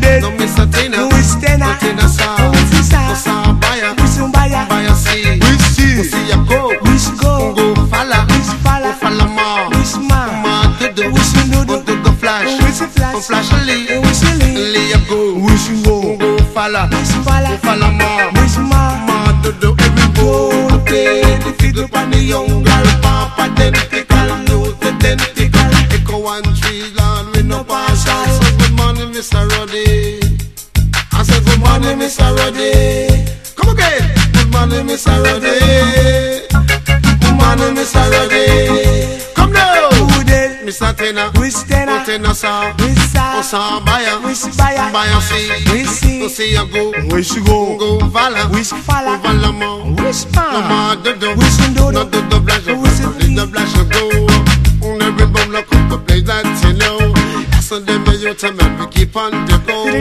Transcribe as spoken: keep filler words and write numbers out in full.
did? No miss a tina. We stena. Tina sa. We sa. Sa baya. We sumbaya. Baya si. We see. We see ya go. We go. Go fala. We fala. Go fala ma. We sma. Ma dudu. We sunudu. Go do flash. We see flash. Go flash li. We see li. Li ya go. We see go. Go fala. We fala. Go fala ma. We sma. Ma dudu. Every go day. The figure pan the young girl. Papa identical. Youth identical. Echo one tree land. We no pass. So good morning, Mister Roddy. I said good morning, Mister Roddy. Come again. Good morning, Mister Roddy. Good morning, Mister Roddy. Come now. Who did? Mister Tina. We stena. Tina sa. We sa. Osa baya. We baya. Baya si. We see. Go see ya go. We see go. Go vala. We fala. Go vala mo. We sma. No ma dudu. We sundudu. No dudu blush. We see The blush go. Every bum look up the place that you know. So them you tell me we keep on the go.